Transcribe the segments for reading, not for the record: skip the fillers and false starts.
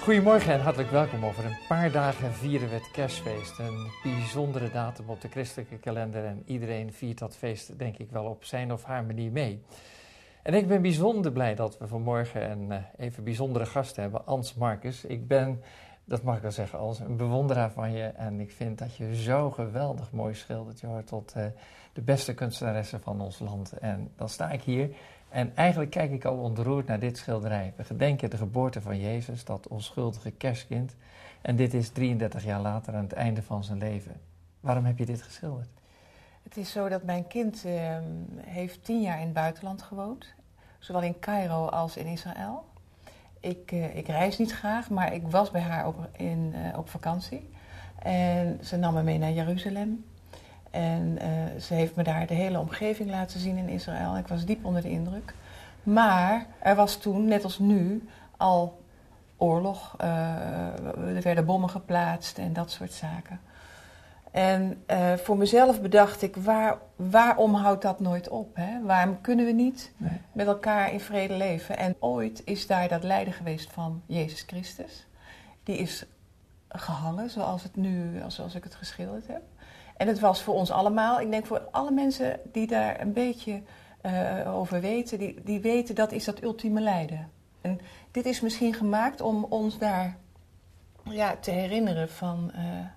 Goedemorgen en hartelijk welkom. Over een paar dagen vieren we het kerstfeest. Een bijzondere datum op de christelijke kalender. En iedereen viert dat feest denk ik wel op zijn of haar manier mee. En ik ben bijzonder blij dat we vanmorgen een even bijzondere gast hebben. Ans Marcus. Ik ben, dat mag ik wel zeggen, als een bewonderaar van je. En ik vind dat je zo geweldig mooi schildert. Je hoort tot de beste kunstenaressen van ons land. En dan sta ik hier. En eigenlijk kijk ik al ontroerd naar dit schilderij. We gedenken de geboorte van Jezus, dat onschuldige kerstkind. En dit is 33 jaar later aan het einde van zijn leven. Waarom heb je dit geschilderd? Het is zo dat mijn kind heeft 10 jaar in het buitenland gewoond. Zowel in Cairo als in Israël. Ik reis niet graag, maar ik was bij haar op vakantie. En ze nam me mee naar Jeruzalem. En ze heeft me daar de hele omgeving laten zien in Israël. Ik was diep onder de indruk. Maar er was toen, net als nu, al oorlog. Er werden bommen geplaatst en dat soort zaken. En voor mezelf bedacht ik, waarom houdt dat nooit op? Hè? Waarom kunnen we niet met elkaar in vrede leven? En ooit is daar dat lijden geweest van Jezus Christus. Die is gehangen, zoals ik het geschilderd heb. En het was voor ons allemaal, ik denk voor alle mensen die daar een beetje over weten, die weten dat is dat ultieme lijden. En dit is misschien gemaakt om ons daar te herinneren van,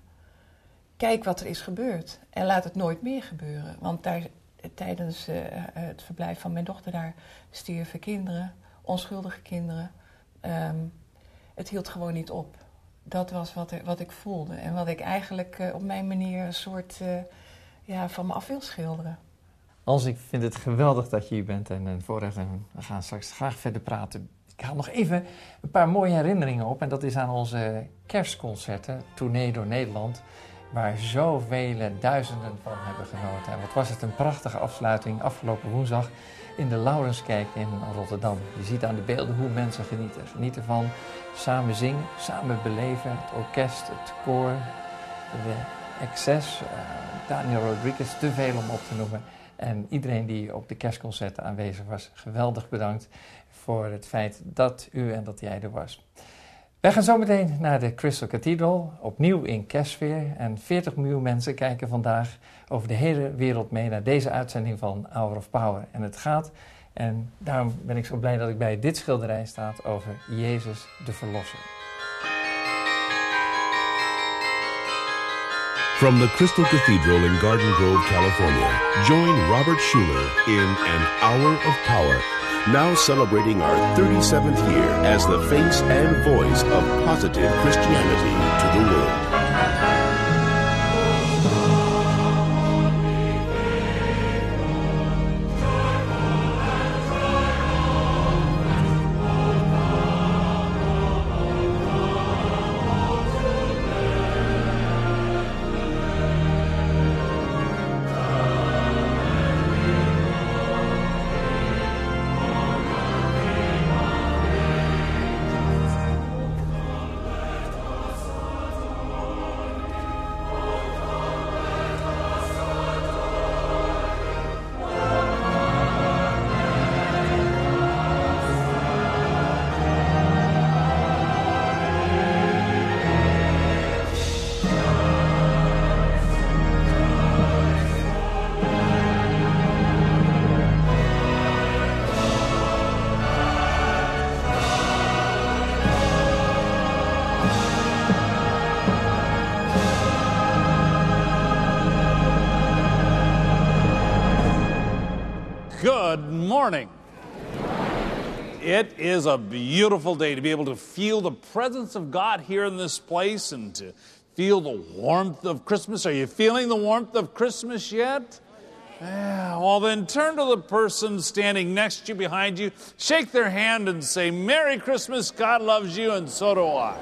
kijk wat er is gebeurd en laat het nooit meer gebeuren. Want tijdens het verblijf van mijn dochter daar stierven kinderen, onschuldige kinderen. Het hield gewoon niet op. Dat was wat ik voelde en wat ik eigenlijk op mijn manier een soort van me af wil schilderen. Als ik vind het geweldig dat je hier bent en een voorrecht. En we gaan straks graag verder praten. Ik haal nog even een paar mooie herinneringen op. En dat is aan onze kerstconcerten, tournee door Nederland. Waar zoveel duizenden van hebben genoten. En wat was het een prachtige afsluiting afgelopen woensdag in de Laurenskerk in Rotterdam. Je ziet aan de beelden hoe mensen genieten. Genieten van samen zingen, samen beleven. Het orkest, het koor, de excess, Daniel Rodriguez, te veel om op te noemen. En iedereen die op de kerstconcerten aanwezig was, geweldig bedankt voor het feit dat u en dat jij er was. Wij gaan zo meteen naar de Crystal Cathedral, opnieuw in kerstsfeer. En 40 miljoen mensen kijken vandaag over de hele wereld mee naar deze uitzending van Hour of Power. En het gaat, en daarom ben ik zo blij dat ik bij dit schilderij sta, over Jezus de Verlosser. From the Crystal Cathedral in Garden Grove, California, join Robert Schuller in An Hour of Power. Now celebrating our 37th year as the face and voice of positive Christianity to the world. Good morning. It is a beautiful day to be able to feel the presence of God here in this place and to feel the warmth of Christmas. Are you feeling the warmth of Christmas yet? Yeah, well then turn to the person standing next to you, behind you, shake their hand and say, Merry Christmas, God loves you, and so do I.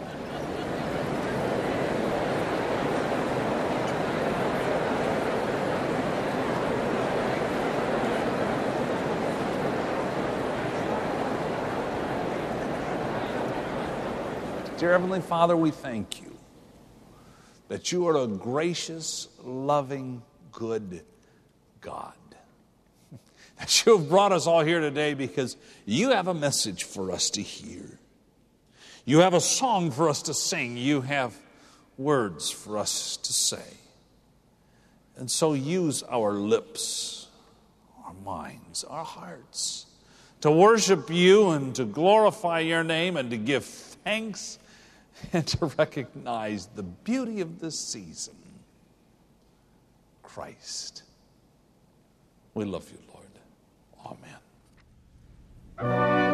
Dear Heavenly Father, we thank you that you are a gracious, loving, good God. That you have brought us all here today because you have a message for us to hear. You have a song for us to sing. You have words for us to say. And so use our lips, our minds, our hearts to worship you and to glorify your name and to give thanks and to recognize the beauty of this season. Christ. We love you, Lord. Amen.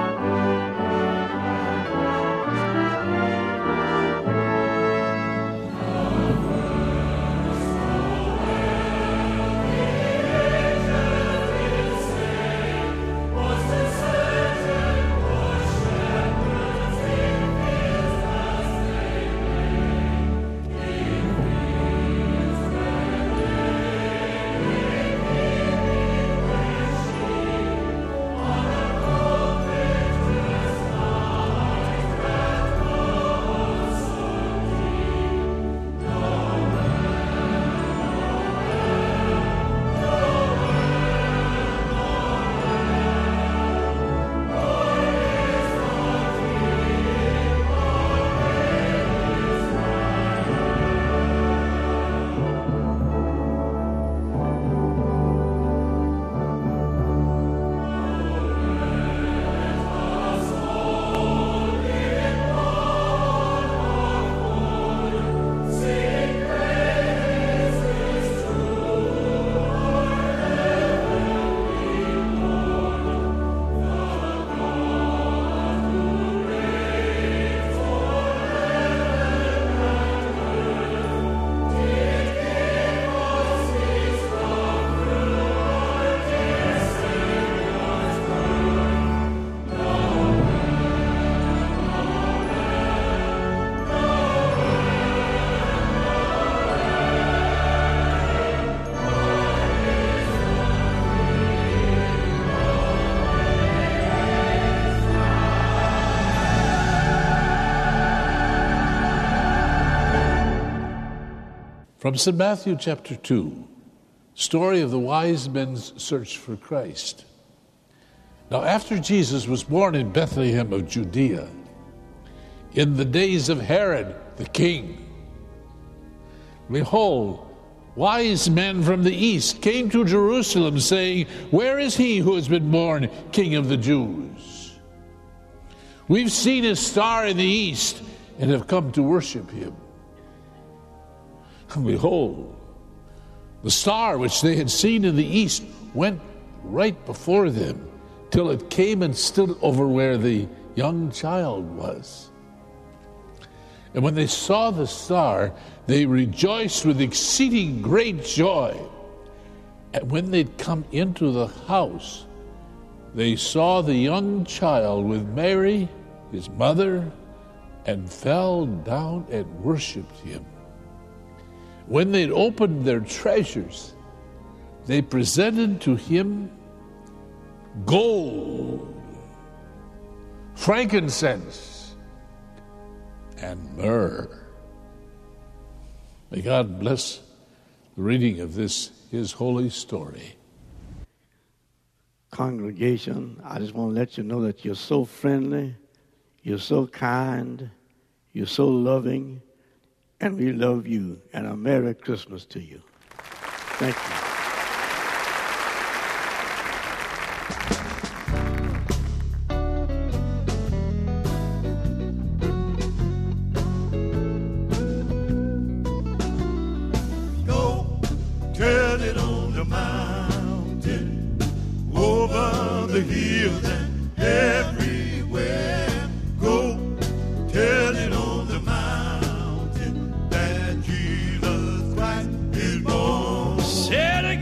From St. Matthew chapter 2, story of the wise men's search for Christ. Now after Jesus was born in Bethlehem of Judea, in the days of Herod the king, behold, wise men from the east came to Jerusalem, saying, "Where is he who has been born King of the Jews? We've seen his star in the east and have come to worship him." And behold, the star which they had seen in the east went right before them, till it came and stood over where the young child was. And when they saw the star, they rejoiced with exceeding great joy. And when they'd come into the house, they saw the young child with Mary, his mother, and fell down and worshipped him. When they'd opened their treasures, they presented to him gold, frankincense, and myrrh. May God bless the reading of this, his holy story. Congregation, I just want to let you know that you're so friendly, you're so kind, you're so loving, and we love you, and a Merry Christmas to you. Thank you. Go tell it on the mountain, over the hills and everywhere. Go tell it on the mountain that Jesus Christ is born. Say it again.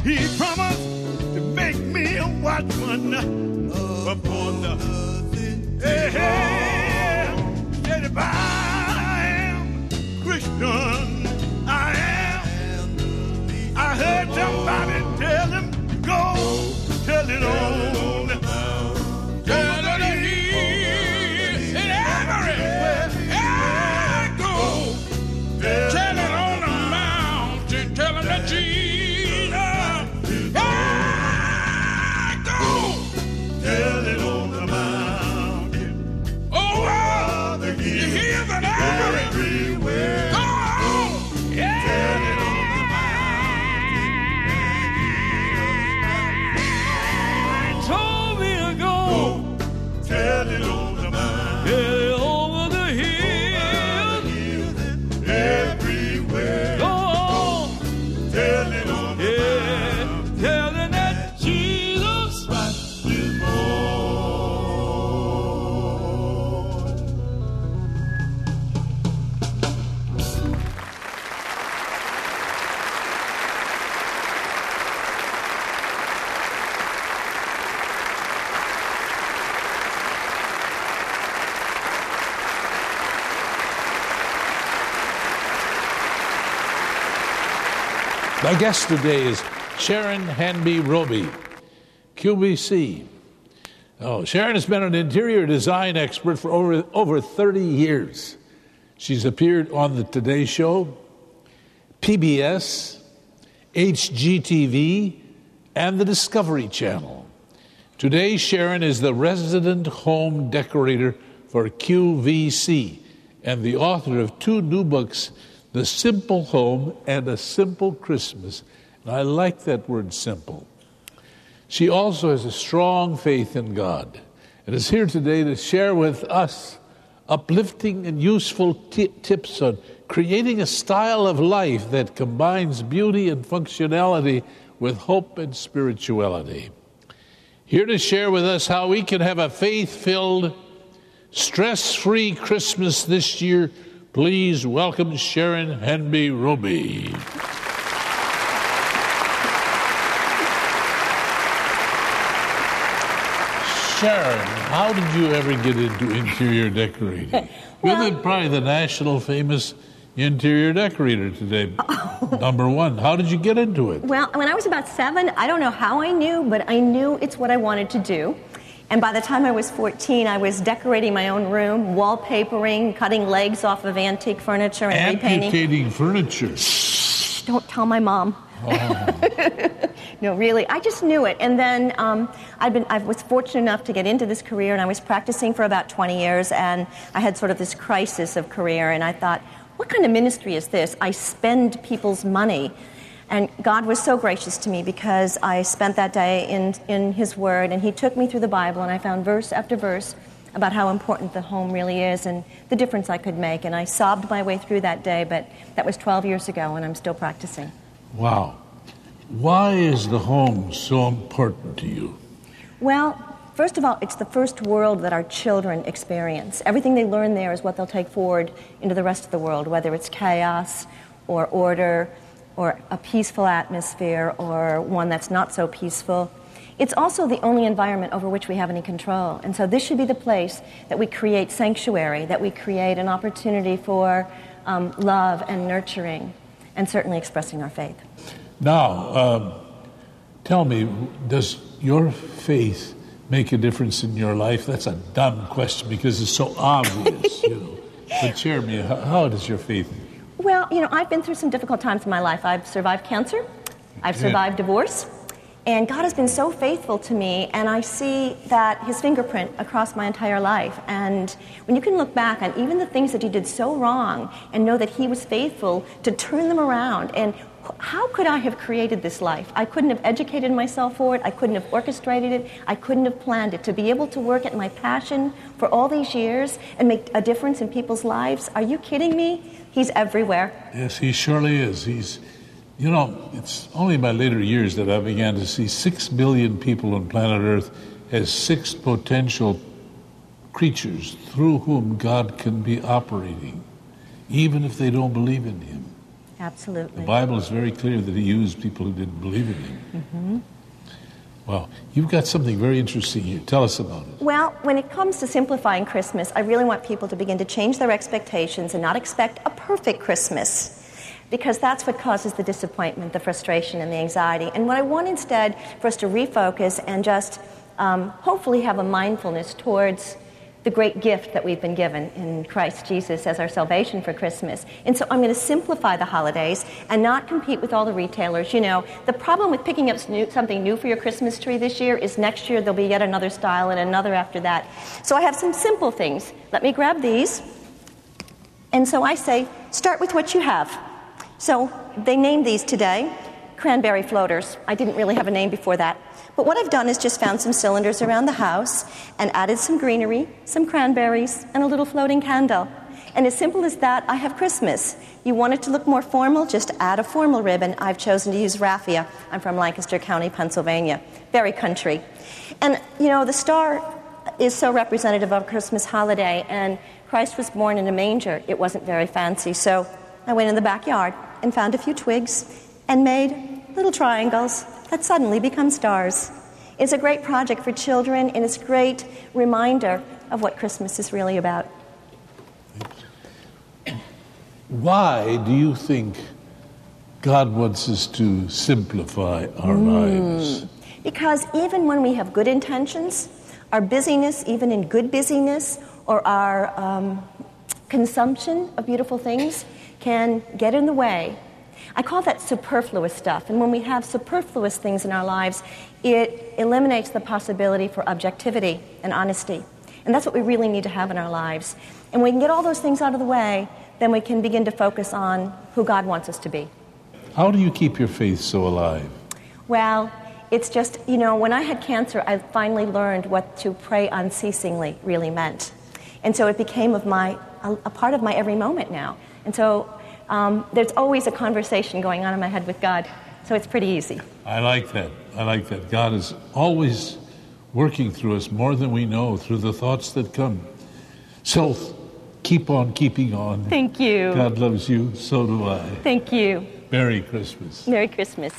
He promised to make me a watchman upon the said if I am Christian, I heard somebody tell him, go tell it on. Tell it here and everywhere I go. Tell it on the mountain, tell him that Jesus, I go. Tell it on the mountain, over the hills and everywhere. Go on, yeah. Tell it on the mountain. Told me to go. Tell it on the mountain. Tell it over the hills and everywhere. Go on. Tell it on the mountain. Tell it that Jesus Christ is Lord. My guest today is Sharon Hanby Roby, QVC. Oh, Sharon has been an interior design expert for over 30 years. She's appeared on the Today Show, PBS, HGTV, and the Discovery Channel. Today, Sharon is the resident home decorator for QVC and the author of 2 new books, The Simple Home and A Simple Christmas. And I like that word, simple. She also has a strong faith in God and is here today to share with us uplifting and useful tips on creating a style of life that combines beauty and functionality with hope and spirituality. Here to share with us how we can have a faith-filled, stress-free Christmas this year, please welcome Sharon Hanby Roby. Sharon, how did you ever get into interior decorating? You're probably the national famous interior decorator today, number one. How did you get into it? Well, when I was about 7, I don't know how I knew, but I knew it's what I wanted to do. And by the time I was 14, I was decorating my own room, wallpapering, cutting legs off of antique furniture and repainting. Amputating furniture. Shh, don't tell my mom. Oh. No, really, I just knew it. And then I was fortunate enough to get into this career, and I was practicing for about 20 years, and I had sort of this crisis of career, and I thought, what kind of ministry is this? I spend people's money. And God was so gracious to me because I spent that day in His Word, and He took me through the Bible, and I found verse after verse about how important the home really is and the difference I could make. And I sobbed my way through that day, but that was 12 years ago, and I'm still practicing. Wow. Why is the home so important to you? Well, first of all, it's the first world that our children experience. Everything they learn there is what they'll take forward into the rest of the world, whether it's chaos or order or a peaceful atmosphere or one that's not so peaceful. It's also the only environment over which we have any control. And so this should be the place that we create sanctuary, that we create an opportunity for love and nurturing, and certainly expressing our faith. Now, tell me, does your faith make a difference in your life? That's a dumb question because it's so obvious, you know. But share me, how does your faith? Well, you know, I've been through some difficult times in my life. I've survived cancer. I've survived divorce. And God has been so faithful to me, and I see that His fingerprint across my entire life. And when you can look back on even the things that you did so wrong and know that He was faithful to turn them around, and how could I have created this life? I couldn't have educated myself for it. I couldn't have orchestrated it. I couldn't have planned it. To be able to work at my passion for all these years and make a difference in people's lives, are you kidding me? He's everywhere. Yes, He surely is. You know, it's only by later years that I began to see 6 billion people on planet Earth as 6 potential creatures through whom God can be operating, even if they don't believe in Him. Absolutely. The Bible is very clear that he used people who didn't believe in him. Mm-hmm. Wow. You've got something very interesting here. Tell us about it. Well, when it comes to simplifying Christmas, I really want people to begin to change their expectations and not expect a perfect Christmas, because that's what causes the disappointment, the frustration, and the anxiety. And what I want instead for us to refocus and just hopefully have a mindfulness towards the great gift that we've been given in Christ Jesus as our salvation for Christmas. And so I'm going to simplify the holidays and not compete with all the retailers. You know, the problem with picking up something new for your Christmas tree this year is next year there'll be yet another style and another after that. So I have some simple things. Let me grab these. And so I say, start with what you have. So they named these today cranberry floaters. I didn't really have a name before that. But what I've done is just found some cylinders around the house and added some greenery, some cranberries, and a little floating candle. And as simple as that, I have Christmas. You want it to look more formal, just add a formal ribbon. I've chosen to use raffia. I'm from Lancaster County, Pennsylvania. Very country. And, you know, the star is so representative of a Christmas holiday, and Christ was born in a manger. It wasn't very fancy, so I went in the backyard and found a few twigs and made little triangles that suddenly become stars. It's a great project for children, and it's a great reminder of what Christmas is really about. Why do you think God wants us to simplify our lives? Because even when we have good intentions, our busyness, even in good busyness, or our consumption of beautiful things can get in the way. I call that superfluous stuff. And when we have superfluous things in our lives, it eliminates the possibility for objectivity and honesty. And that's what we really need to have in our lives. And when we can get all those things out of the way, then we can begin to focus on who God wants us to be. How do you keep your faith so alive? Well, it's just, you know, when I had cancer, I finally learned what to pray unceasingly really meant. And so it became a part of my every moment now. And so there's always a conversation going on in my head with God. So it's pretty easy. I like that. I like that. God is always working through us more than we know, through the thoughts that come. So keep on keeping on. Thank you. God loves you. So do I. Thank you. Merry Christmas. Merry Christmas.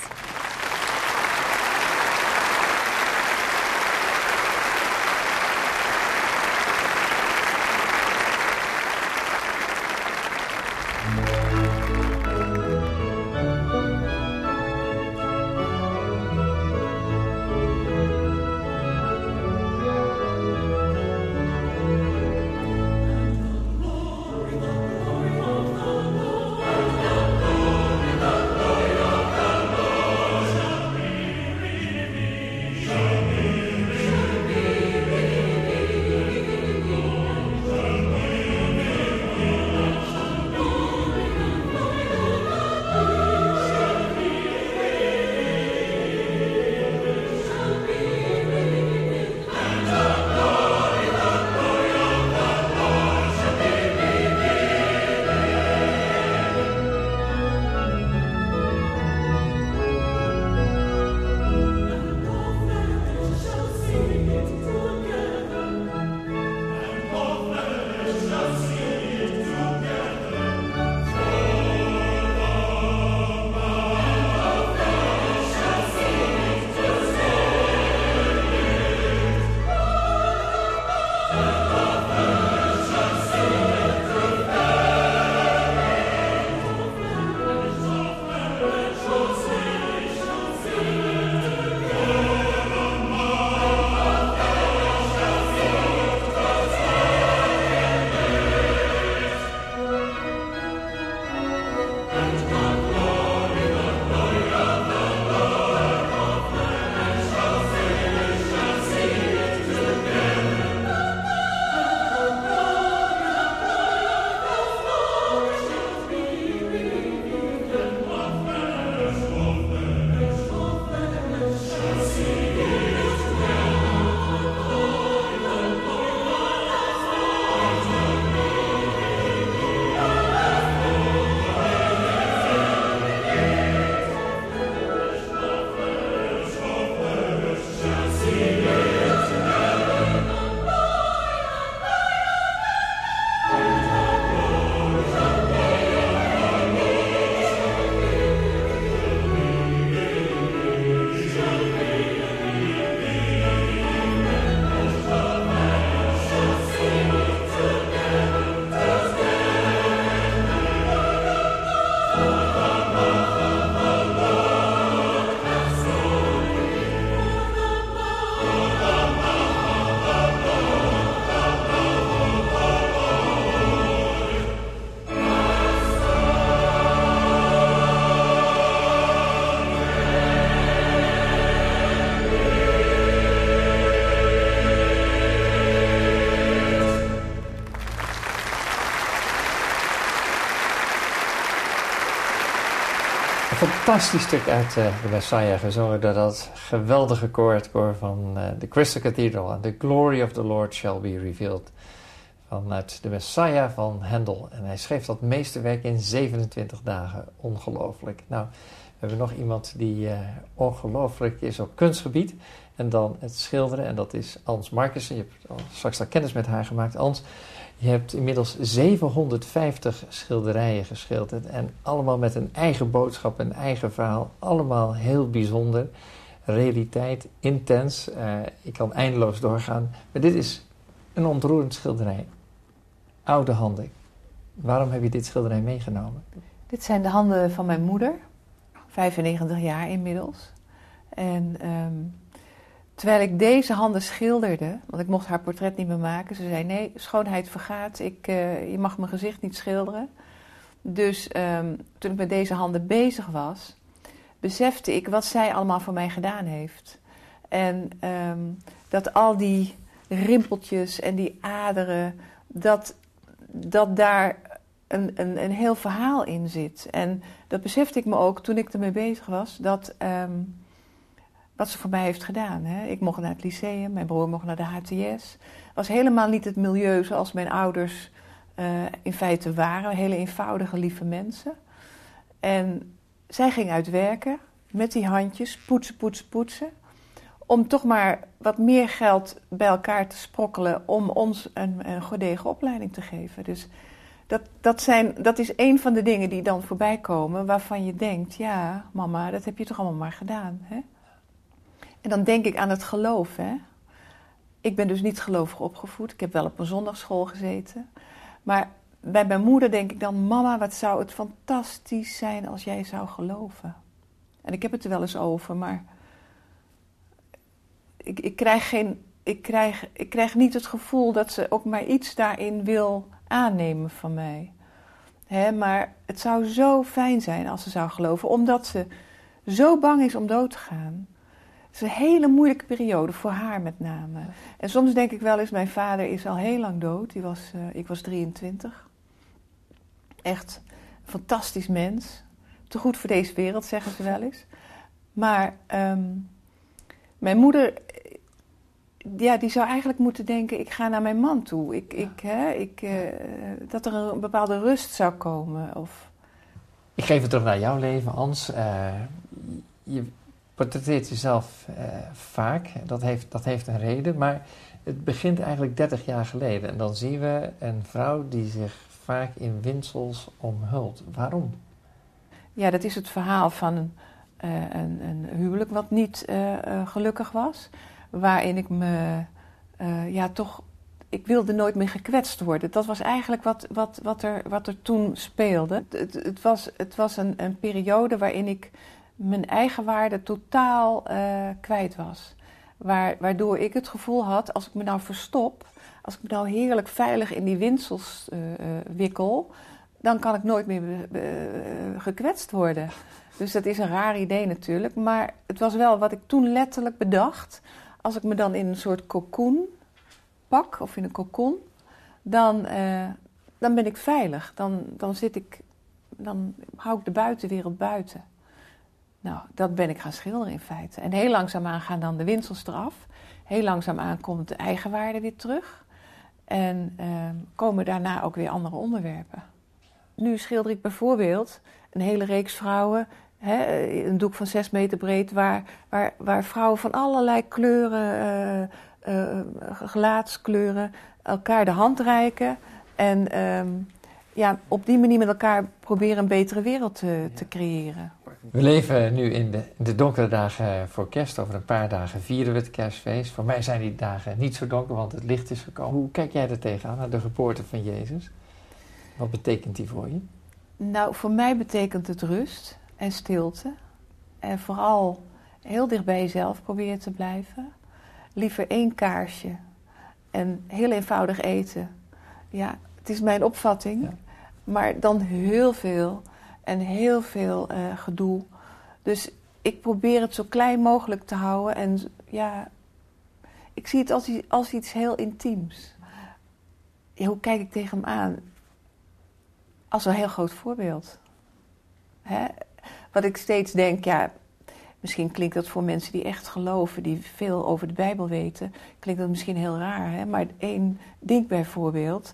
fantastisch stuk uit de Messiah, gezongen door dat geweldige koor, het koor van de Crystal Cathedral. And the glory of the Lord shall be revealed. Vanuit de Messiah van Handel. En hij schreef dat meesterwerk in 27 dagen. Ongelooflijk. Nou, we hebben nog iemand die ongelooflijk is op kunstgebied. En dan het schilderen. En dat is Ans Markussen. Je hebt al straks al kennis met haar gemaakt. Ans, je hebt inmiddels 750 schilderijen geschilderd. En allemaal met een eigen boodschap, een eigen verhaal. Allemaal heel bijzonder. Realiteit, intens. Ik kan eindeloos doorgaan. Maar dit is een ontroerend schilderij. Oude handen. Waarom heb je dit schilderij meegenomen? Dit zijn de handen van mijn moeder. 95 jaar inmiddels. En terwijl ik deze handen schilderde, want ik mocht haar portret niet meer maken. Ze zei, nee, schoonheid vergaat. Je mag mijn gezicht niet schilderen. Dus toen ik met deze handen bezig was, besefte ik wat zij allemaal voor mij gedaan heeft. En dat al die rimpeltjes en die aderen, dat daar een heel verhaal in zit. En dat besefte ik me ook toen ik ermee bezig was, dat wat ze voor mij heeft gedaan. Hè. Ik mocht naar het lyceum, mijn broer mocht naar de HTS. Het was helemaal niet het milieu zoals mijn ouders in feite waren. Hele eenvoudige, lieve mensen. En zij ging uit werken met die handjes, poetsen. Om toch maar wat meer geld bij elkaar te sprokkelen om ons een gedegen opleiding te geven. Dus dat is een van de dingen die dan voorbij komen waarvan je denkt, ja mama, dat heb je toch allemaal maar gedaan. Hè? En dan denk ik aan het geloof. Hè? Ik ben dus niet gelovig opgevoed. Ik heb wel op een zondagsschool gezeten. Maar bij mijn moeder denk ik dan, mama, wat zou het fantastisch zijn als jij zou geloven. En ik heb het er wel eens over, maar ik krijg niet het gevoel dat ze ook maar iets daarin wil aannemen van mij. Maar het zou zo fijn zijn als ze zou geloven, omdat ze zo bang is om dood te gaan. Het is een hele moeilijke periode, voor haar met name. En soms denk ik wel eens, mijn vader is al heel lang dood. Ik was 23. Echt een fantastisch mens. Te goed voor deze wereld, zeggen ze wel eens. Maar mijn moeder, ja, die zou eigenlijk moeten denken, ik ga naar mijn man toe. Dat er een bepaalde rust zou komen. Ik geef het terug naar jouw leven, Ans. Je portretteert jezelf vaak. Dat heeft een reden. Maar het begint eigenlijk 30 jaar geleden. En dan zien we een vrouw die zich vaak in winsels omhult. Waarom? Ja, dat is het verhaal van een huwelijk wat niet gelukkig was. Waarin ik me ik wilde nooit meer gekwetst worden. Dat was eigenlijk wat er toen speelde. Het was een periode waarin ik mijn eigen waarde totaal kwijt was. Waardoor ik het gevoel had, als ik me nou verstop, als ik me nou heerlijk veilig in die winsels wikkel, dan kan ik nooit meer gekwetst worden. Dus dat is een raar idee natuurlijk, maar het was wel wat ik toen letterlijk bedacht. Als ik me dan in een soort cocoon pak, of in een cocon, dan ben ik veilig. Dan hou ik de buitenwereld buiten. Nou, dat ben ik gaan schilderen in feite. En heel langzaamaan gaan dan de winsels eraf. Heel langzaamaan komt de eigenwaarde weer terug. En komen daarna ook weer andere onderwerpen. Nu schilder ik bijvoorbeeld een hele reeks vrouwen, een doek van 6 meter breed, waar vrouwen van allerlei kleuren, gelaatskleuren, elkaar de hand reiken. En op die manier met elkaar proberen een betere wereld te creëren. We leven nu in de donkere dagen voor kerst. Over een paar dagen vieren we het kerstfeest. Voor mij zijn die dagen niet zo donker, want het licht is gekomen. Hoe kijk jij er tegenaan, naar de geboorte van Jezus? Wat betekent die voor je? Nou, voor mij betekent het rust en stilte. En vooral heel dicht bij jezelf proberen te blijven. Liever 1 kaarsje en heel eenvoudig eten. Ja, het is mijn opvatting. Ja. Maar dan heel veel en heel veel gedoe. Dus ik probeer het zo klein mogelijk te houden. En ja, ik zie het als iets heel intiems. Ja, hoe kijk ik tegen hem aan? Als een heel groot voorbeeld. wat ik steeds denk, ja, misschien klinkt dat voor mensen die echt geloven, die veel over de Bijbel weten, klinkt dat misschien heel raar, hè? Maar één ding bijvoorbeeld,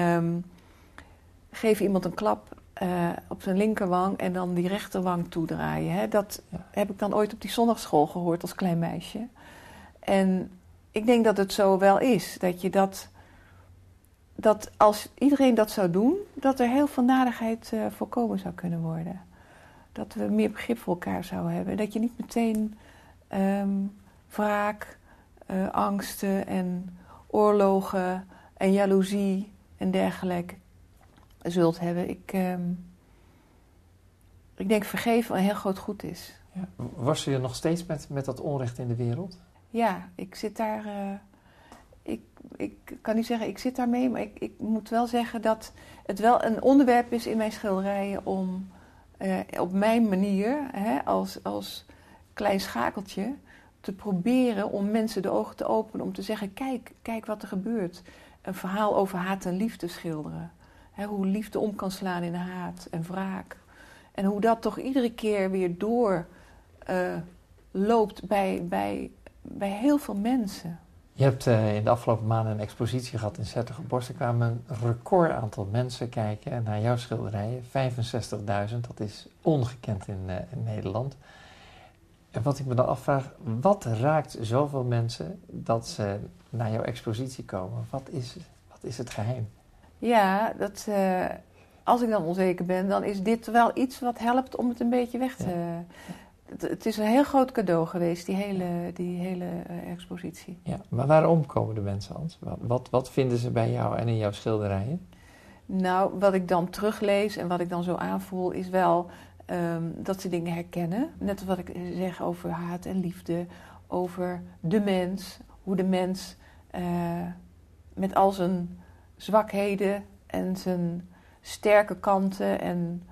geef iemand een klap op zijn linkerwang en dan die rechterwang toedraaien. Hè? Dat heb ik dan ooit op die zondagsschool gehoord als klein meisje. En ik denk dat het zo wel is, dat je dat als iedereen dat zou doen, dat er heel veel nadigheid voorkomen zou kunnen worden. Dat we meer begrip voor elkaar zouden hebben. Dat je niet meteen wraak, angsten en oorlogen en jaloezie en dergelijke zult hebben. Ik denk vergeven een heel groot goed is. Ja. Worstel je nog steeds met dat onrecht in de wereld? Ja, ik zit daar... Ik kan niet zeggen, ik zit daarmee, maar ik moet wel zeggen dat het wel een onderwerp is in mijn schilderijen om op mijn manier, hè, als klein schakeltje, te proberen om mensen de ogen te openen, om te zeggen, kijk wat er gebeurt. Een verhaal over haat en liefde schilderen. Hè, hoe liefde om kan slaan in haat en wraak. En hoe dat toch iedere keer weer doorloopt bij heel veel mensen. Je hebt in de afgelopen maanden een expositie gehad in 's-Hertogenbosch. Er kwamen een record aantal mensen kijken naar jouw schilderijen. 65.000, dat is ongekend in Nederland. En wat ik me dan afvraag, wat raakt zoveel mensen dat ze naar jouw expositie komen? Wat is het geheim? Ja, als ik dan onzeker ben, dan is dit wel iets wat helpt om het een beetje weg te... Ja. Het is een heel groot cadeau geweest, die hele expositie. Ja, maar waarom komen de mensen, Hans? Wat vinden ze bij jou en in jouw schilderijen? Nou, wat ik dan teruglees en wat ik dan zo aanvoel, is wel dat ze dingen herkennen. Net als wat ik zeg over haat en liefde, over de mens. Hoe de mens met al zijn zwakheden en zijn sterke kanten en...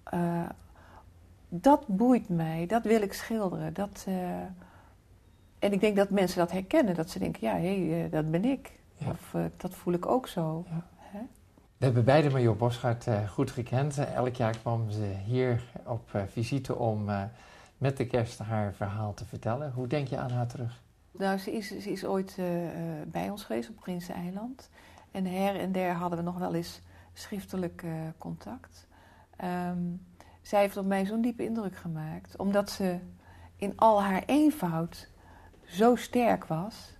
dat boeit mij, dat wil ik schilderen. En ik denk dat mensen dat herkennen. Dat ze denken, ja, hé, dat ben ik. Ja. Of dat voel ik ook zo. Ja. Hè? We hebben beide Marjoor Bosschaert goed gekend. Elk jaar kwam ze hier op visite om met de kerst haar verhaal te vertellen. Hoe denk je aan haar terug? Nou, ze is ooit bij ons geweest op Prinseneiland. En her en der hadden we nog wel eens schriftelijk contact. Zij heeft op mij zo'n diepe indruk gemaakt. Omdat ze in al haar eenvoud zo sterk was.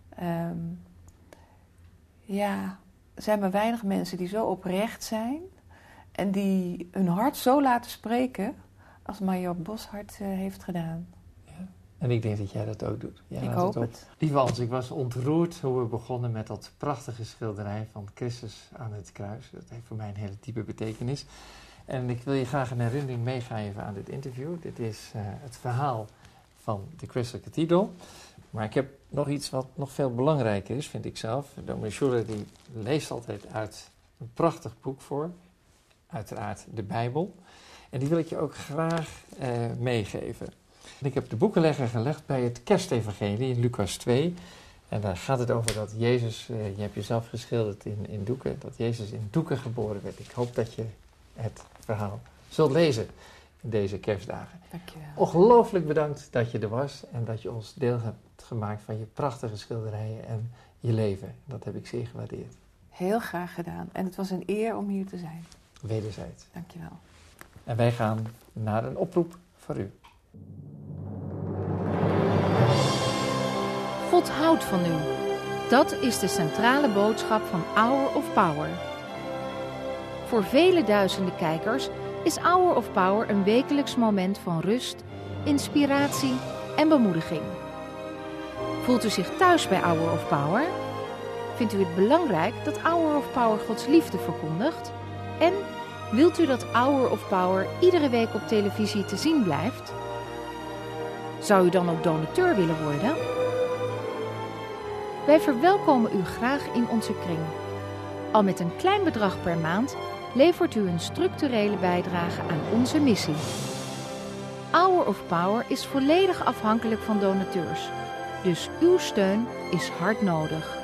Er zijn maar weinig mensen die zo oprecht zijn. En die hun hart zo laten spreken als Marjoor Bosschaert heeft gedaan. Ja. En ik denk dat jij dat ook doet. Ik hoop het. Lieve Hans, ik was ontroerd hoe we begonnen met dat prachtige schilderij van Christus aan het kruis. Dat heeft voor mij een hele diepe betekenis. En ik wil je graag een herinnering meegeven aan dit interview. Dit is het verhaal van de Crystal Cathedral. Maar ik heb nog iets wat nog veel belangrijker is, vind ik zelf. Dominee Schuller die leest altijd uit een prachtig boek voor. Uiteraard de Bijbel. En die wil ik je ook graag meegeven. Ik heb de boekenlegger gelegd bij het Kerstevangelie in Lucas 2. En daar gaat het over dat Jezus, je hebt jezelf geschilderd in doeken, dat Jezus in doeken geboren werd. Ik hoop dat je het verhaal zult lezen in deze kerstdagen. Dankjewel. Ongelooflijk bedankt dat je er was en dat je ons deel hebt gemaakt van je prachtige schilderijen en je leven. Dat heb ik zeer gewaardeerd. Heel graag gedaan. En het was een eer om hier te zijn. Wederzijds. Dankjewel. En wij gaan naar een oproep voor u. God houdt van u. Dat is de centrale boodschap van Hour of Power. Voor vele duizenden kijkers is Hour of Power een wekelijks moment van rust, inspiratie en bemoediging. Voelt u zich thuis bij Hour of Power? Vindt u het belangrijk dat Hour of Power Gods liefde verkondigt? En wilt u dat Hour of Power iedere week op televisie te zien blijft? Zou u dan ook donateur willen worden? Wij verwelkomen u graag in onze kring. Al met een klein bedrag per maand levert u een structurele bijdrage aan onze missie. Hour of Power is volledig afhankelijk van donateurs. Dus uw steun is hard nodig.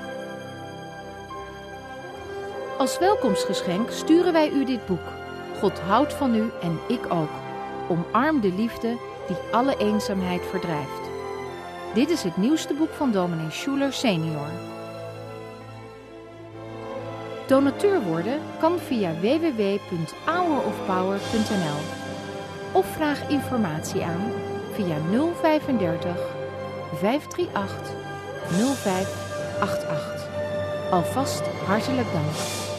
Als welkomstgeschenk sturen wij u dit boek. God houdt van u en ik ook. Omarm de liefde die alle eenzaamheid verdrijft. Dit is het nieuwste boek van dominee Schuler senior. Donateur worden kan via www.hourofpower.nl of vraag informatie aan via 035 538 0588. Alvast hartelijk dank.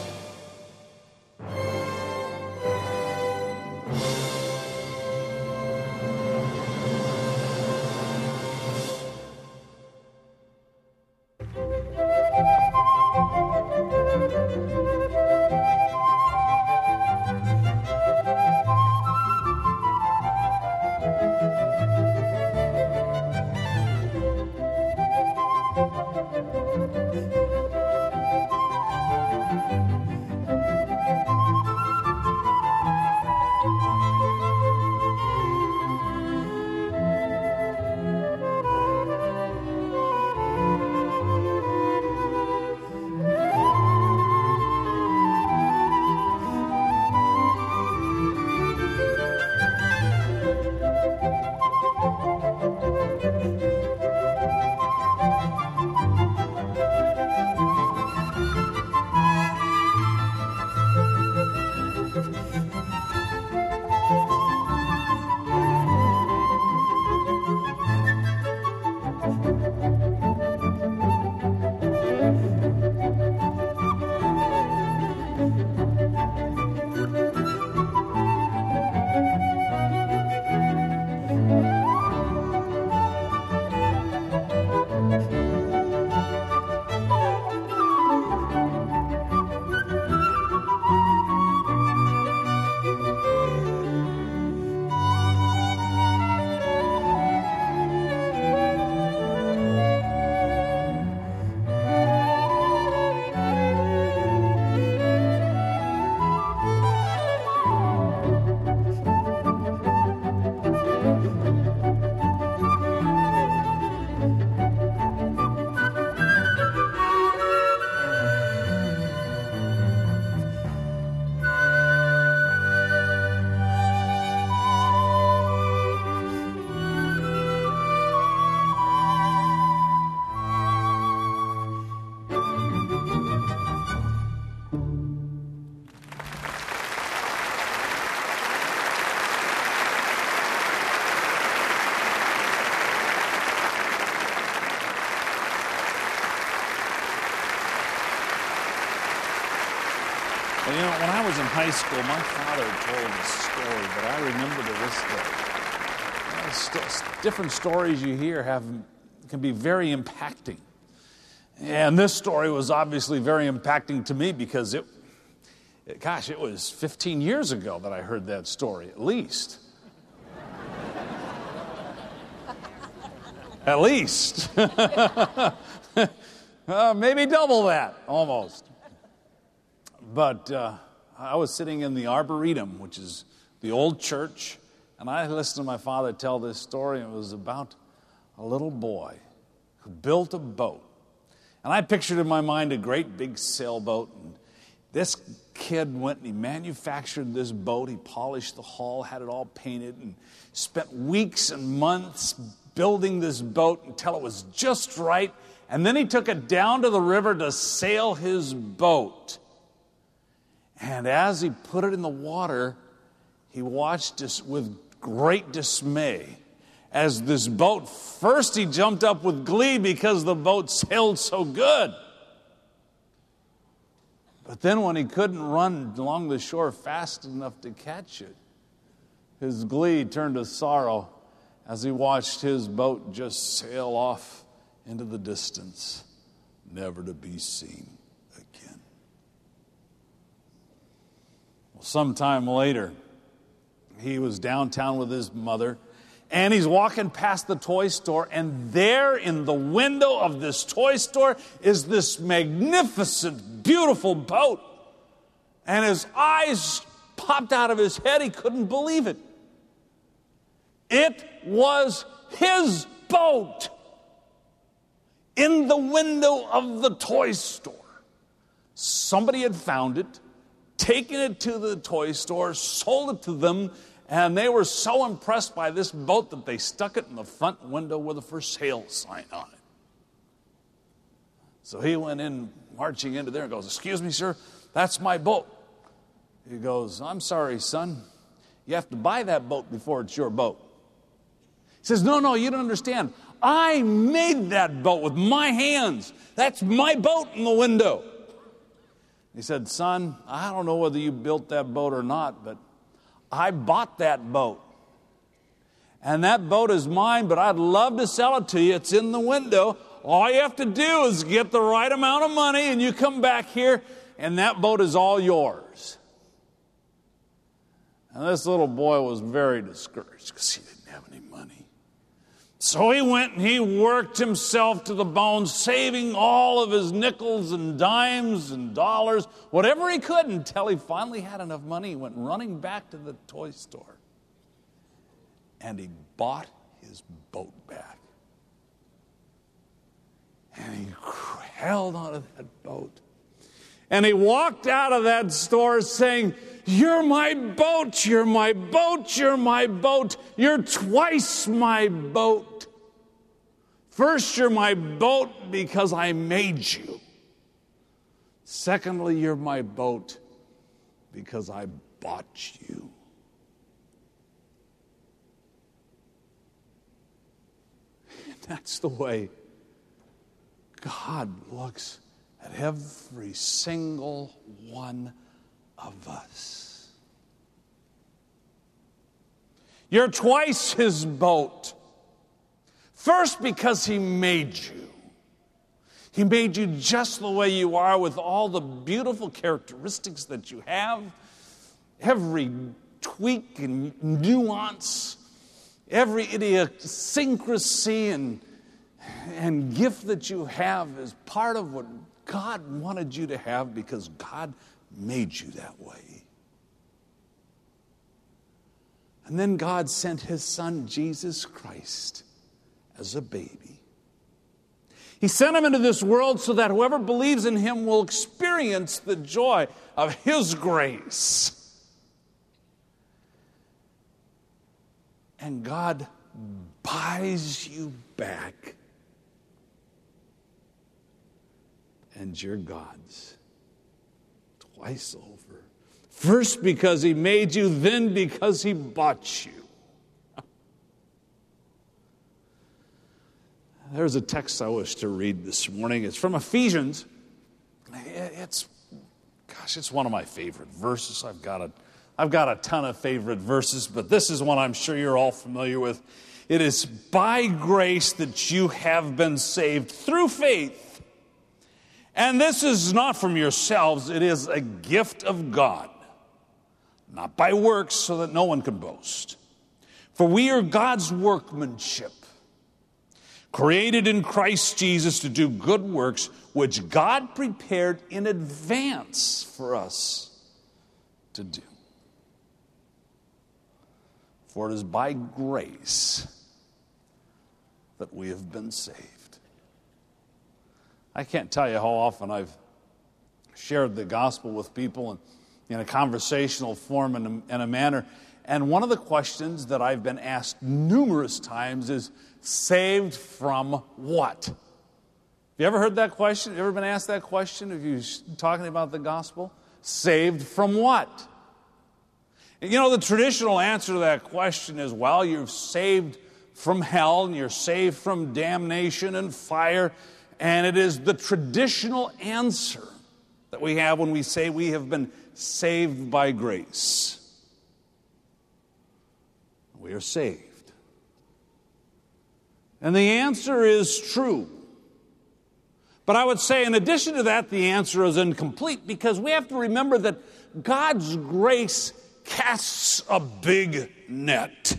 Well, you know, when I was in high school, my father told a story that I remember to this day. Different stories you hear can be very impacting. And this story was obviously very impacting to me because it was 15 years ago that I heard that story, at least. At least. Maybe double that, almost. But I was sitting in the Arboretum, which is the old church, and I listened to my father tell this story, and it was about a little boy who built a boat. And I pictured in my mind a great big sailboat, and this kid went and he manufactured this boat. He polished the hull, had it all painted, and spent weeks and months building this boat until it was just right. And then he took it down to the river to sail his boat. And as he put it in the water, he watched this with great dismay. As this boat, first he jumped up with glee because the boat sailed so good. But then when he couldn't run along the shore fast enough to catch it, his glee turned to sorrow as he watched his boat just sail off into the distance, never to be seen again. Well, sometime later, he was downtown with his mother, and he's walking past the toy store, and there in the window of this toy store is this magnificent, beautiful boat. And his eyes popped out of his head. He couldn't believe it. It was his boat in the window of the toy store. Somebody had found it, taken it to the toy store, sold it to them, And they were so impressed by this boat that they stuck it in the front window with a for sale sign on it. So he went in, marching into there and goes, "Excuse me, sir, that's my boat." He goes, "I'm sorry, son. You have to buy that boat before it's your boat." He says, No, you don't understand. I made that boat with my hands. That's my boat in the window." He said, "Son, I don't know whether you built that boat or not, but I bought that boat. And that boat is mine, but I'd love to sell it to you. It's in the window. All you have to do is get the right amount of money, and you come back here, and that boat is all yours." And this little boy was very discouraged because he didn't have any money. So he went and he worked himself to the bone, saving all of his nickels and dimes and dollars, whatever he could, until he finally had enough money. He went running back to the toy store, and he bought his boat back. And he held onto that boat. And he walked out of that store saying, "You're my boat, you're my boat, you're my boat. You're twice my boat. First, you're my boat because I made you. Secondly, you're my boat because I bought you." And that's the way God looks at every single one of us. You're twice his boat. First, because he made you. He made you just the way you are, with all the beautiful characteristics that you have. Every tweak and nuance, every idiosyncrasy and gift that you have is part of what God wanted you to have, because God made you that way. And then God sent his son, Jesus Christ, as a baby. He sent him into this world so that whoever believes in him will experience the joy of his grace. And God buys you back. And you're God's twice over. First because he made you, then because he bought you. There's a text I wish to read this morning. It's from Ephesians. It's one of my favorite verses. I've got a ton of favorite verses, but this is one I'm sure you're all familiar with. It is by grace that you have been saved through faith. And this is not from yourselves, it is a gift of God, not by works, so that no one can boast. For we are God's workmanship, created in Christ Jesus to do good works, which God prepared in advance for us to do. For it is by grace that we have been saved. I can't tell you how often I've shared the gospel with people in a conversational form and in a manner. And one of the questions that I've been asked numerous times is, saved from what? Have you ever heard that question? Have you ever been asked that question if you're talking about the gospel? Saved from what? And you know, the traditional answer to that question is, well, you're saved from hell and you're saved from damnation and fire. And it is the traditional answer that we have when we say we have been saved by grace. We are saved. And the answer is true. But I would say, in addition to that, the answer is incomplete, because we have to remember that God's grace casts a big net.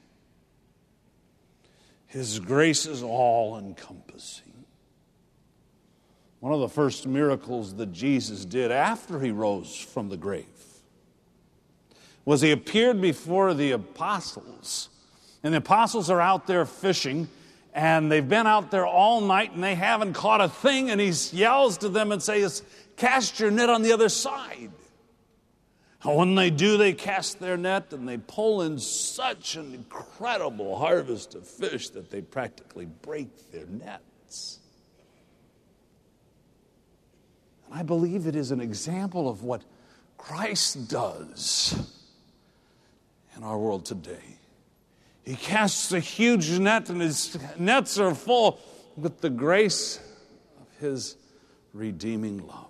His grace is all-encompassing. One of the first miracles that Jesus did after he rose from the grave was he appeared before the apostles. And the apostles are out there fishing, and they've been out there all night, and they haven't caught a thing, and he yells to them and says, "Cast your net on the other side." And when they do, they cast their net and they pull in such an incredible harvest of fish that they practically break their nets. And I believe it is an example of what Christ does in our world today. He casts a huge net, and his nets are full with the grace of his redeeming love.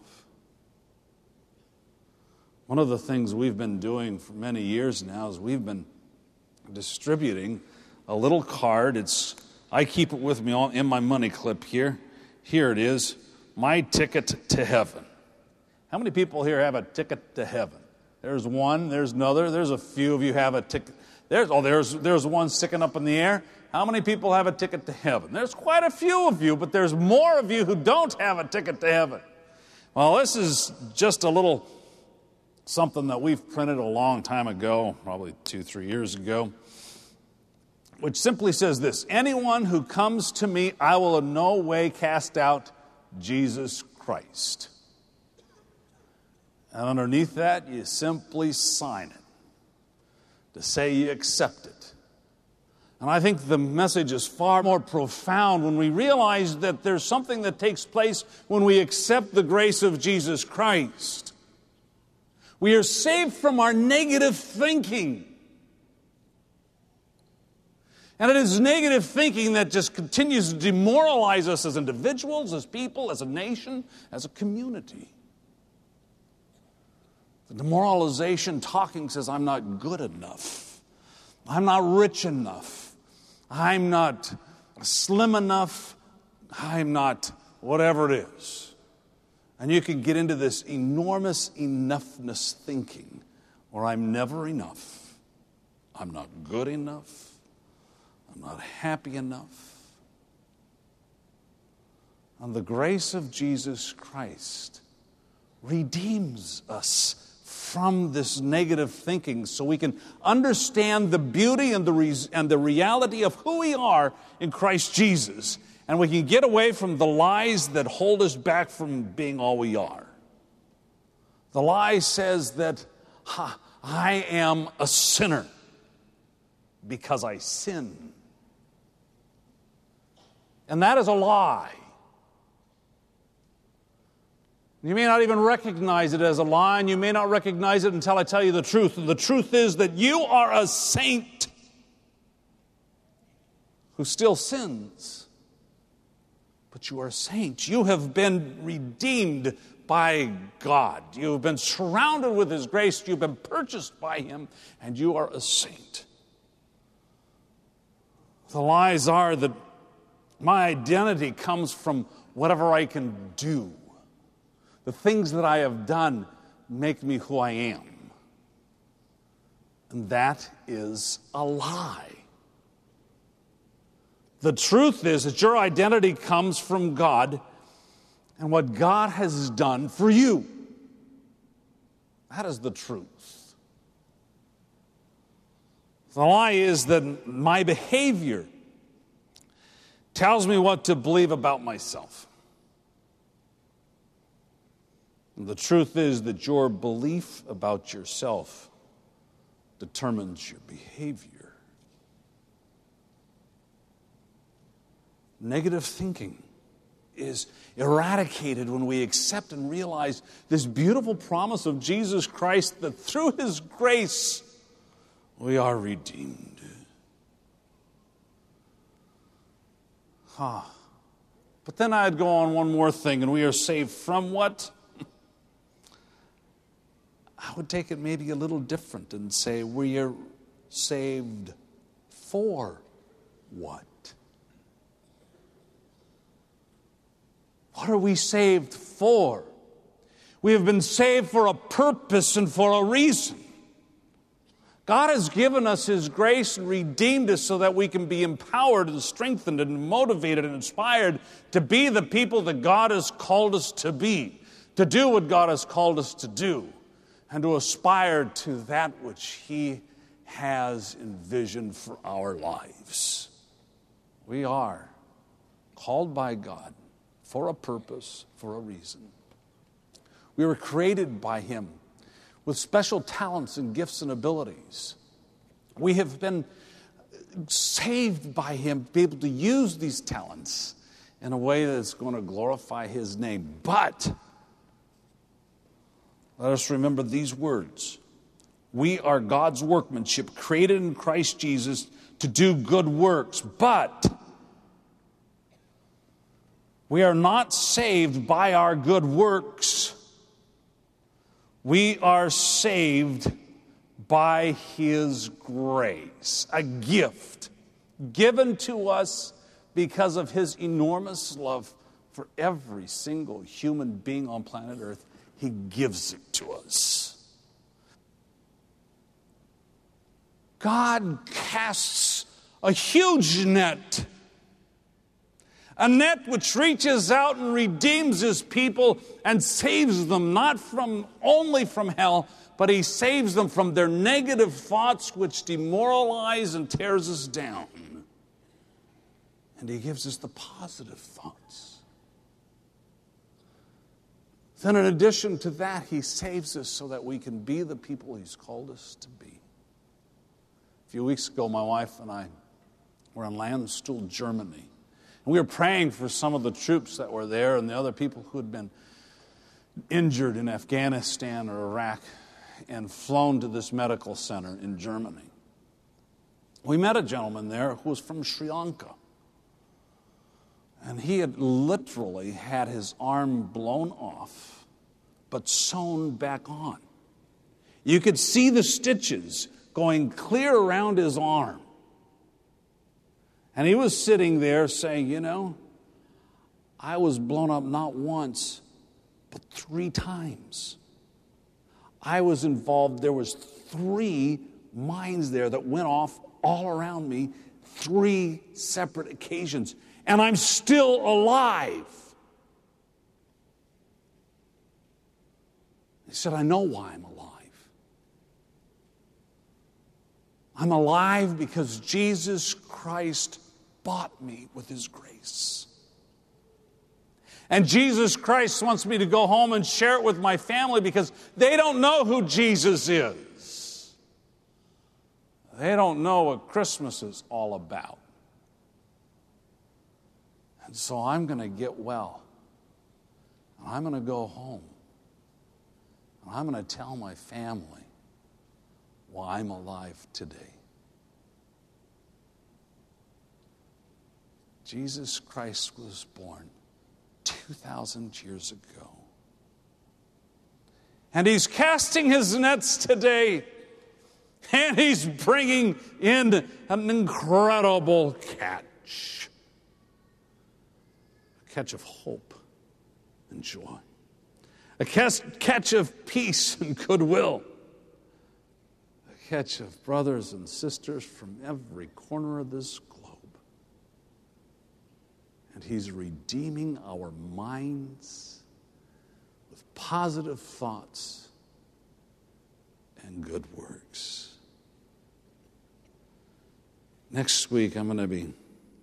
One of the things we've been doing for many years now is we've been distributing a little card. I keep it with me in my money clip here. Here it is, My Ticket to Heaven. How many people here have a ticket to heaven? There's one, there's another, there's a few of you have a ticket. There's one sticking up in the air. How many people have a ticket to heaven? There's quite a few of you, but there's more of you who don't have a ticket to heaven. Well, this is just a little something that we've printed a long time ago, probably 2-3 years ago, which simply says this: anyone who comes to me, I will in no way cast out Jesus Christ. And underneath that, you simply sign it to say you accept it. And I think the message is far more profound when we realize that there's something that takes place when we accept the grace of Jesus Christ. We are saved from our negative thinking. And it is negative thinking that just continues to demoralize us as individuals, as people, as a nation, as a community. The demoralization talking says, I'm not good enough. I'm not rich enough. I'm not slim enough. I'm not whatever it is. And you can get into this enormous enoughness thinking where I'm never enough. I'm not good enough. I'm not happy enough. And the grace of Jesus Christ redeems us from this negative thinking so we can understand the beauty and the reality of who we are in Christ Jesus. And we can get away from the lies that hold us back from being all we are. The lie says that I am a sinner because I sin. And that is a lie. You may not even recognize it as a lie, and you may not recognize it until I tell you the truth. And the truth is that you are a saint who still sins. But you are a saint. You have been redeemed by God. You have been surrounded with His grace. You've been purchased by Him, and you are a saint. The lies are that my identity comes from whatever I can do. The things that I have done make me who I am. And that is a lie. The truth is that your identity comes from God and what God has done for you. That is the truth. The lie is that my behavior tells me what to believe about myself. And the truth is that your belief about yourself determines your behavior. Negative thinking is eradicated when we accept and realize this beautiful promise of Jesus Christ that through His grace we are redeemed. But then I'd go on one more thing, and we are saved from what? I would take it maybe a little different and say we are saved for what? What are we saved for? We have been saved for a purpose and for a reason. God has given us His grace and redeemed us so that we can be empowered and strengthened and motivated and inspired to be the people that God has called us to be, to do what God has called us to do, and to aspire to that which He has envisioned for our lives. We are called by God for a purpose, for a reason. We were created by Him with special talents and gifts and abilities. We have been saved by Him to be able to use these talents in a way that's going to glorify His name. But let us remember these words. We are God's workmanship, created in Christ Jesus to do good works. But we are not saved by our good works. We are saved by His grace, a gift given to us because of His enormous love for every single human being on planet Earth. He gives it to us. God casts a huge net, a net which reaches out and redeems His people and saves them not only from hell, but He saves them from their negative thoughts which demoralize and tears us down. And He gives us the positive thoughts. Then in addition to that, He saves us so that we can be the people He's called us to be. A few weeks ago, my wife and I were in Landstuhl, Germany. And we were praying for some of the troops that were there and the other people who had been injured in Afghanistan or Iraq and flown to this medical center in Germany. We met a gentleman there who was from Sri Lanka. And he had literally had his arm blown off, but sewn back on. You could see the stitches going clear around his arm. And he was sitting there saying, you know, I was blown up not once, but 3 times. I was involved. There was 3 mines there that went off all around me, 3 separate occasions. And I'm still alive. He said, I know why I'm alive. I'm alive because Jesus Christ bought me with His grace. And Jesus Christ wants me to go home and share it with my family because they don't know who Jesus is. They don't know what Christmas is all about. And so I'm going to get well. And I'm going to go home. And I'm going to tell my family why I'm alive today. Jesus Christ was born 2,000 years ago. And He's casting His nets today. And He's bringing in an incredible catch. A catch of hope and joy. A catch of peace and goodwill. A catch of brothers and sisters from every corner of this globe. And He's redeeming our minds with positive thoughts and good works. Next week, I'm going to be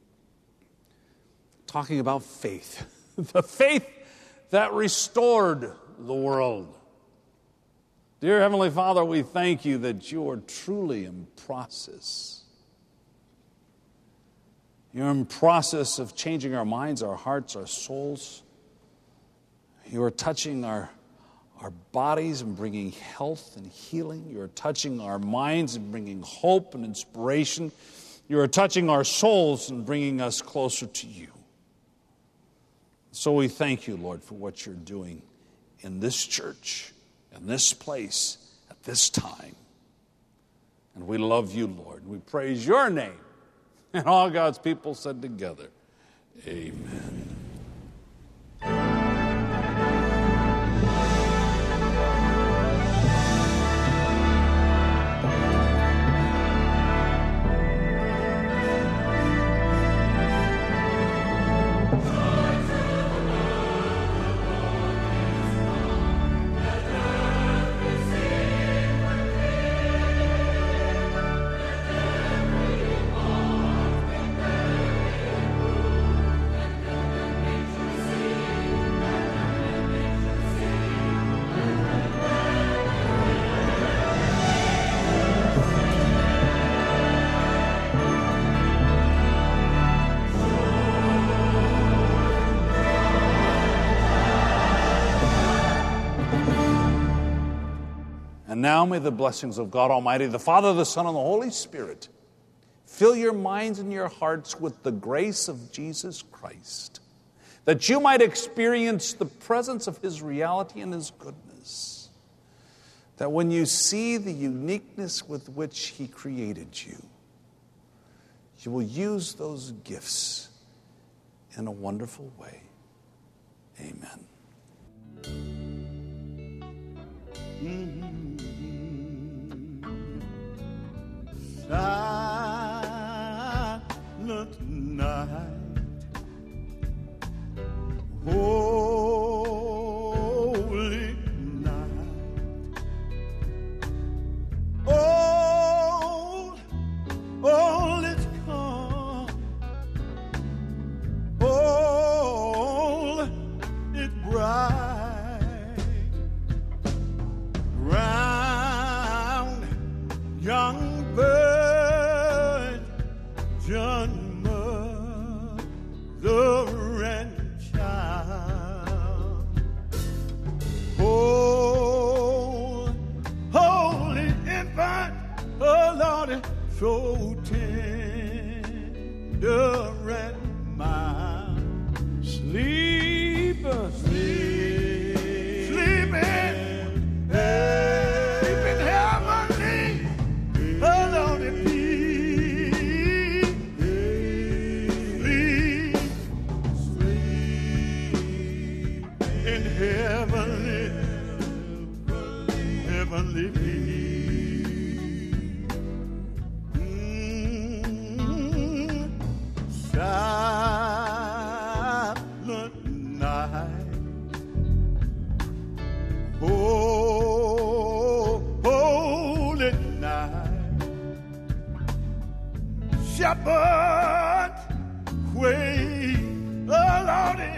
talking about faith. The faith that restored the world. Dear Heavenly Father, we thank You that You are truly in process. You're in process of changing our minds, our hearts, our souls. You are touching our bodies and bringing health and healing. You are touching our minds and bringing hope and inspiration. You are touching our souls and bringing us closer to You. So we thank You, Lord, for what You're doing in this church, in this place, at this time. And we love You, Lord. We praise Your name. And all God's people said together, amen. And now may the blessings of God Almighty, the Father, the Son, and the Holy Spirit fill your minds and your hearts with the grace of Jesus Christ, that you might experience the presence of His reality and His goodness, that when you see the uniqueness with which He created you, you will use those gifts in a wonderful way. Amen. Silent night, holy night, all is calm, all is bright, round young Virgin mother and child, holy infant, oh Lord, so tender and mild, sleep heavenly peace. Silent night, holy night, shepherd quail, oh Lordy,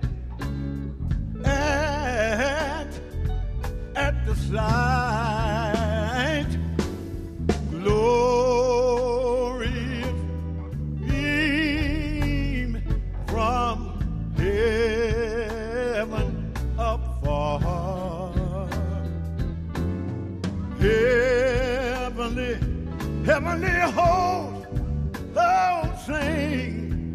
at the sight, glory beam from heaven up far, heavenly host, oh sing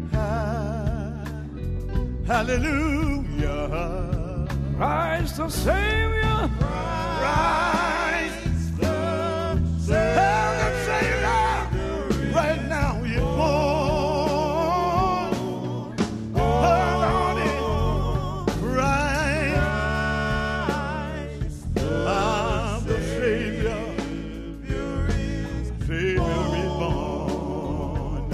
hallelujah. Christ the Savior, Christ the Savior, right now you're born. Oh Lord, Christ, I'm the Savior, Savior is born.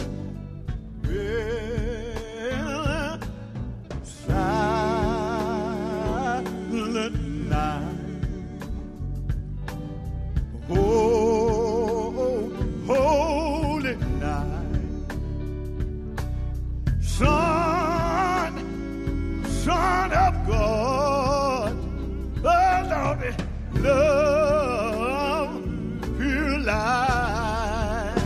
Silent night, holy night, Son of God, oh Lord, love, pure life,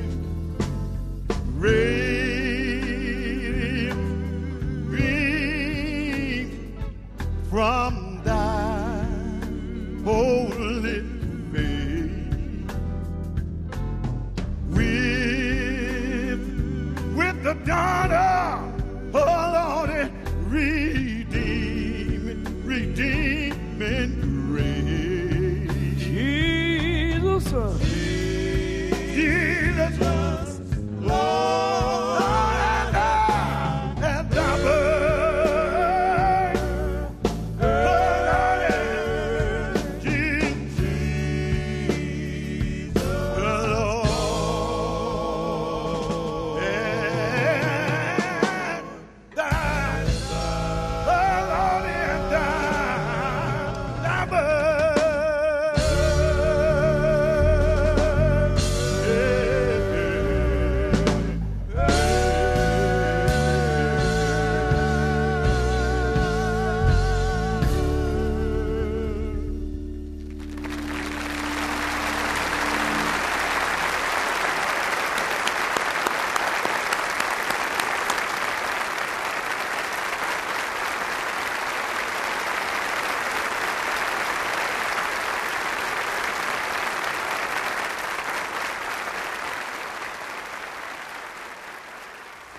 radiant from thy holy face, with the daughter, oh Lord, redeeming grace. Jesus, Lord, and thy birth, oh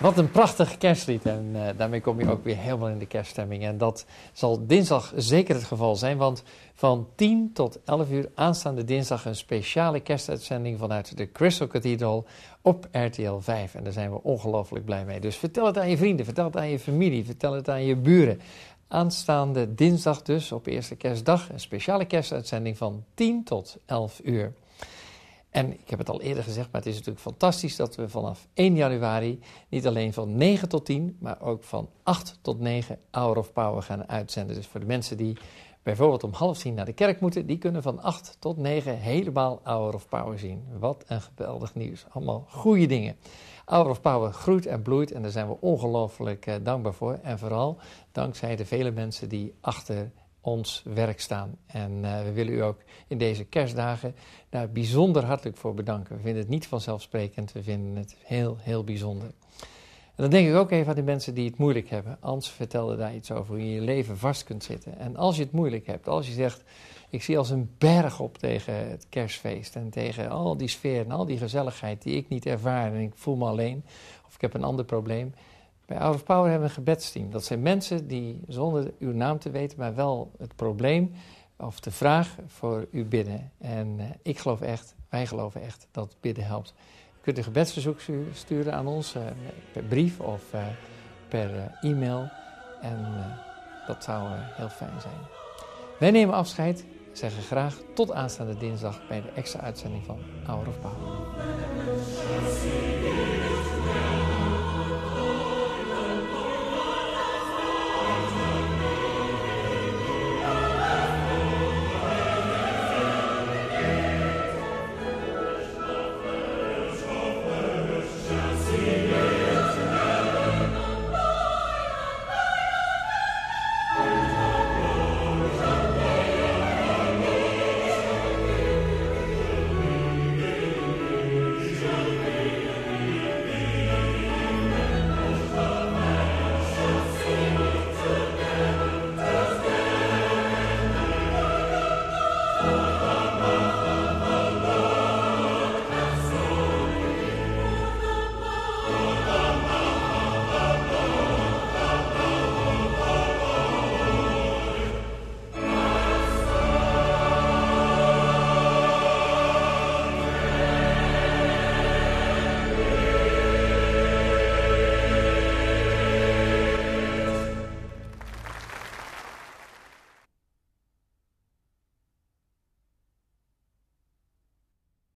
Wat een prachtig kerstlied en daarmee kom je ook weer helemaal in de kerststemming. En dat zal dinsdag zeker het geval zijn, want van 10 tot 11 uur aanstaande dinsdag een speciale kerstuitzending vanuit de Crystal Cathedral op RTL 5. En daar zijn we ongelooflijk blij mee. Dus vertel het aan je vrienden, vertel het aan je familie, vertel het aan je buren. Aanstaande dinsdag dus, op eerste kerstdag, een speciale kerstuitzending van 10 tot 11 uur. En ik heb het al eerder gezegd, maar het is natuurlijk fantastisch dat we vanaf 1 januari niet alleen van 9 tot 10, maar ook van 8 tot 9 Hour of Power gaan uitzenden. Dus voor de mensen die bijvoorbeeld om 9:30 naar de kerk moeten, die kunnen van 8 tot 9 helemaal Hour of Power zien. Wat een geweldig nieuws. Allemaal goede dingen. Hour of Power groeit en bloeit en daar zijn we ongelooflijk dankbaar voor. En vooral dankzij de vele mensen die achter ons werk staan. En we willen u ook in deze kerstdagen daar bijzonder hartelijk voor bedanken. We vinden het niet vanzelfsprekend, we vinden het heel, heel bijzonder. En dan denk ik ook even aan de mensen die het moeilijk hebben. Ans vertelde daar iets over, hoe je in je leven vast kunt zitten. En als je het moeilijk hebt, als je zegt, ik zie als een berg op tegen het kerstfeest en tegen al die sfeer en al die gezelligheid die ik niet ervaar en ik voel me alleen, of ik heb een ander probleem. Bij Hour of Power hebben we een gebedsteam. Dat zijn mensen die zonder uw naam te weten, maar wel het probleem of de vraag voor u bidden. En ik geloof echt, wij geloven echt dat bidden helpt. U kunt een gebedsverzoek sturen aan ons per brief of per e-mail. En dat zou heel fijn zijn. Wij nemen afscheid, zeggen graag tot aanstaande dinsdag bij de extra uitzending van Hour of Power.